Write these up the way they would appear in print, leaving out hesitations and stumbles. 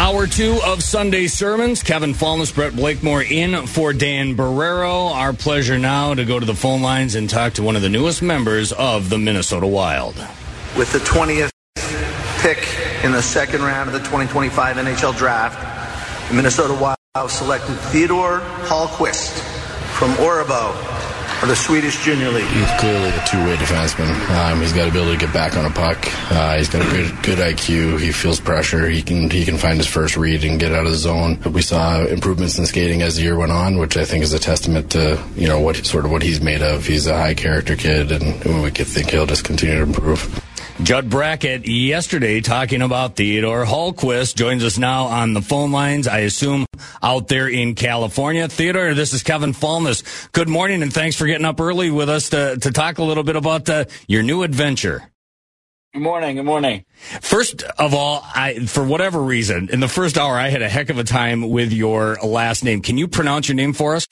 Hour 2 of Sunday Sermons. Kevin Fallness, Brett Blakemore in for Dan Barrero. Our pleasure now to go to the phone lines and talk to one of the newest members of the Minnesota Wild. With the 20th pick in the second round of the 2025 NHL Draft, the Minnesota Wild selected Theodor Hallqvist from Örebro of the Swedish Junior League. He's clearly a two-way defenseman. He's got the ability to get back on a puck. He's got a good IQ. He feels pressure. He can find his first read and get out of the zone. We saw improvements in skating as the year went on, which I think is a testament to what he's made of. He's a high character kid, and we could think he'll just continue to improve. Judd Brackett yesterday talking about Theodor Hallqvist joins us now on the phone lines, I assume out there in California. Theodor, this is Kevin Fallness. Good morning, and thanks for getting up early with us to talk a little bit about your new adventure. Good morning. First of all, for whatever reason, in the first hour, I had a heck of a time with your last name. Can you pronounce your name for us?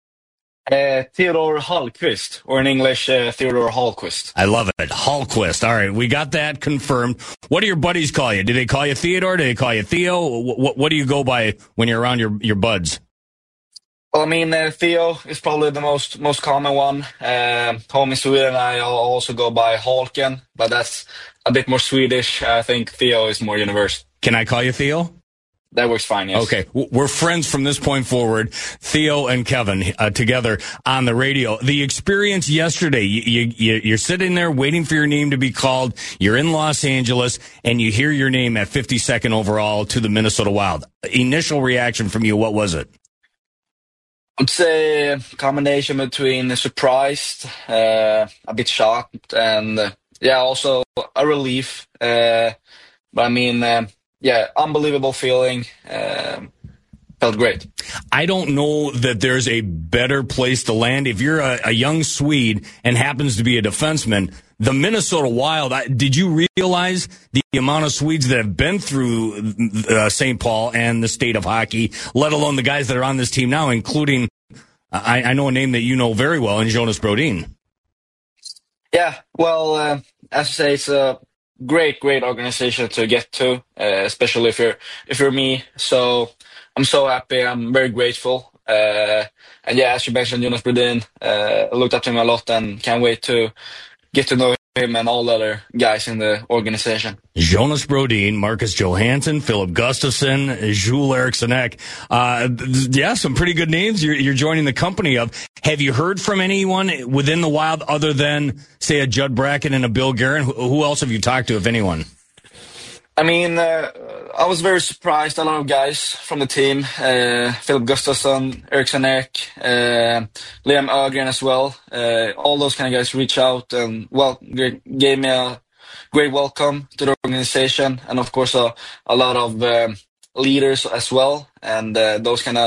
Theodor Hallqvist, or in English, Theodor Hallqvist. I love it. Hallqvist. All right, we got that confirmed. What do your buddies call you? Do they call you Theodor? Do they call you Theo? What do you go by when you're around your buds? Well, I mean, Theo is probably the most common one. Home in Sweden, I also go by Halken, but that's a bit more Swedish. I think Theo is more universal. Can I call you Theo? That works fine, yes. Okay, we're friends from this point forward, Theo and Kevin, together on the radio. The experience yesterday, you're sitting there waiting for your name to be called. You're in Los Angeles, and you hear your name at 52nd overall to the Minnesota Wild. Initial reaction from you, what was it? I'd say a combination between surprised, a bit shocked, and also a relief. But I mean... unbelievable feeling. Felt great. I don't know that there's a better place to land. If you're a young Swede and happens to be a defenseman, the Minnesota Wild, did you realize the amount of Swedes that have been through St. Paul and the state of hockey, let alone the guys that are on this team now, including, I know a name that you know very well, and Jonas Brodin. Yeah, well, as you say, it's a great organization to get to, especially if you're me. So I'm so happy. I'm very grateful. And as you mentioned, Jonas Brodin, looked up to him a lot and can't wait to get to know him and all the other guys in the organization. Jonas Brodin, Marcus Johansson, Philip Gustafsson, Jules Eriksson Ek. Some pretty good names you're joining the company of. Have you heard from anyone within the Wild other than, say, a Judd Brackett and a Bill Guerin? Who else have you talked to, if anyone? I mean, I was very surprised. A lot of guys from the team, Philip Gustafsson, Eriksson Ek, Liam Ögren as well. All those kind of guys reached out and gave me a great welcome to the organization, and of course a lot of leaders as well, and those kind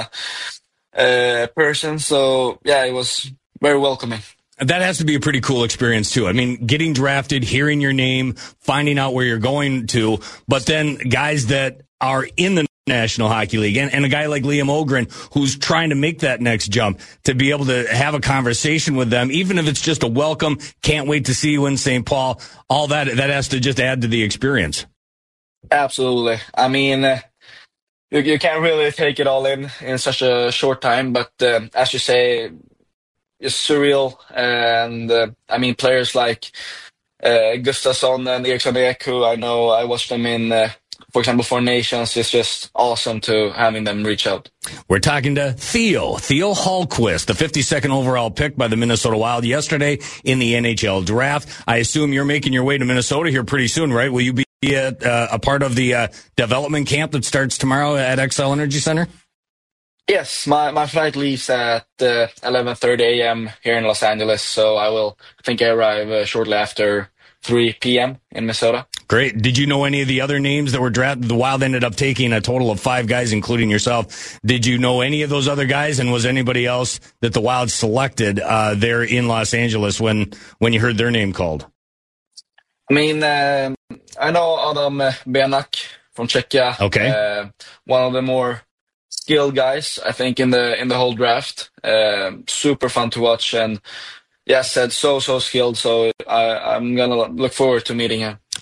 of persons. So it was very welcoming. That has to be a pretty cool experience, too. I mean, getting drafted, hearing your name, finding out where you're going to, but then guys that are in the National Hockey League and a guy like Liam Ögren who's trying to make that next jump, to be able to have a conversation with them, even if it's just a welcome, can't wait to see you in St. Paul, all that has to just add to the experience. Absolutely. I mean, you can't really take it all in such a short time, but as you say, it's surreal, and I mean, players like Gustafsson and Eriksson Ek, who I know I watched them in, for example, for Nations. It's just awesome to having them reach out. We're talking to Theo Hallqvist, the 52nd overall pick by the Minnesota Wild yesterday in the NHL Draft. I assume you're making your way to Minnesota here pretty soon, right? Will you be a part of the development camp that starts tomorrow at Xcel Energy Center? Yes, my flight leaves at 11:30 a.m. here in Los Angeles, so I think I arrive shortly after 3 p.m. in Minnesota. Great. Did you know any of the other names that were drafted? The Wild ended up taking a total of 5 guys, including yourself. Did you know any of those other guys, and was anybody else that the Wild selected there in Los Angeles when you heard their name called? I mean, I know Adam Benak from Czechia. Okay. One of the more skilled guys, I think, in the whole draft. Super fun to watch, and so skilled. So I'm gonna look forward to meeting him.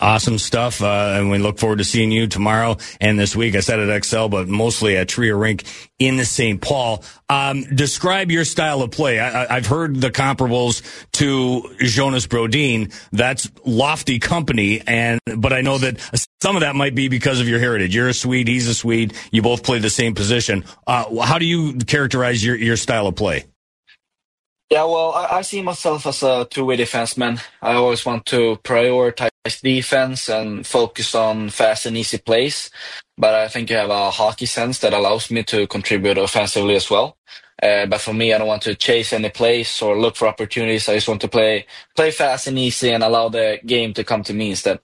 Awesome stuff, and we look forward to seeing you tomorrow and this week. I said at Excel, but mostly at Tria Rink in St. Paul. Describe your style of play. I've heard the comparables to Jonas Brodin. That's lofty company, but I know that some of that might be because of your heritage. You're a Swede, he's a Swede. You both play the same position. How do you characterize your style of play? Yeah, well, I see myself as a two-way defenseman. I always want to prioritize defense and focus on fast and easy plays. But I think I have a hockey sense that allows me to contribute offensively as well. But for me, I don't want to chase any plays or look for opportunities. I just want to play fast and easy and allow the game to come to me instead.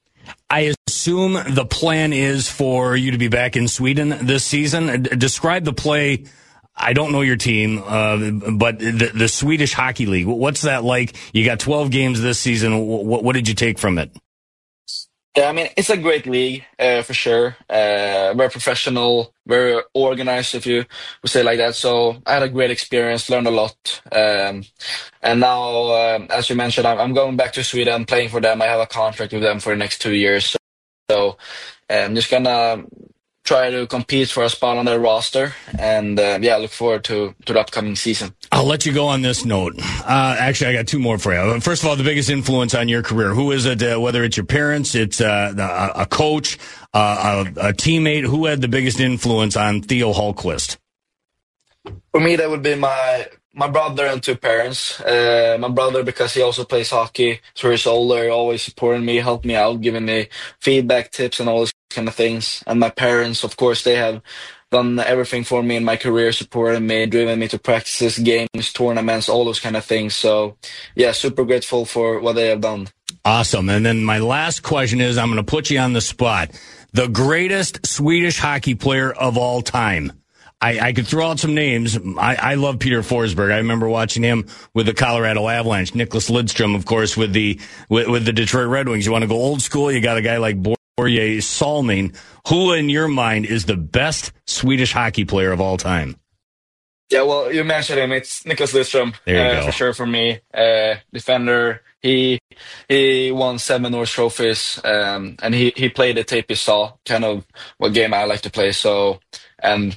I assume the plan is for you to be back in Sweden this season. Describe the play. I don't know your team, but the Swedish Hockey League, what's that like? You got 12 games this season. What did you take from it? Yeah, I mean, it's a great league, for sure. Very professional, very organized, if you would say like that. So I had a great experience, learned a lot. And now, as you mentioned, I'm going back to Sweden, playing for them. I have a contract with them for the next 2 years. So I'm just going to try to compete for a spot on their roster, and look forward to the upcoming season. I'll let you go on this note. Actually, I got two more for you. First of all, the biggest influence on your career. Who is it? Whether it's your parents, it's a coach, a teammate. Who had the biggest influence on Theo Hallqvist? For me, that would be my brother and two parents. My brother, because he also plays hockey, so he's older, always supporting me, helped me out, giving me feedback, tips, and all those kind of things. And my parents, of course, they have done everything for me in my career, supported me, driven me to practices, games, tournaments, all those kind of things. So, yeah, super grateful for what they have done. Awesome. And then my last question is, I'm going to put you on the spot. The greatest Swedish hockey player of all time. I could throw out some names. I love Peter Forsberg. I remember watching him with the Colorado Avalanche. Nicklas Lidstrom, of course, with the Detroit Red Wings. You want to go old school? You got a guy like Börje Salming. Who, in your mind, is the best Swedish hockey player of all time? Yeah, well, you mentioned him. It's Nicklas Lidstrom. There you go. For sure for me. Defender. He won 7 Norris trophies, and he played the tape you saw, kind of what game I like to play. So, and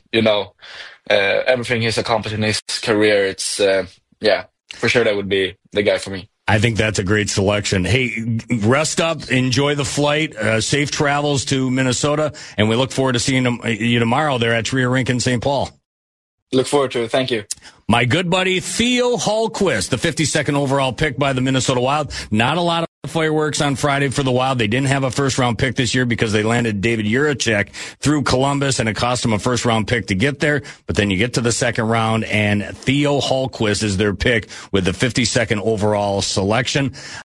everything he's accomplished in his career, it's for sure that would be the guy for me. I think that's a great selection. Hey, rest up, enjoy the flight, safe travels to Minnesota, and we look forward to seeing you tomorrow there at Tria Rink in St. Paul. Look forward to it. Thank you. My good buddy Theo Hallqvist, the 52nd overall pick by the Minnesota Wild. Not a lot of fireworks on Friday for the Wild. They didn't have a first-round pick this year because they landed David Jiricek through Columbus, and it cost them a first-round pick to get there. But then you get to the second round, and Theo Hallqvist is their pick with the 52nd overall selection.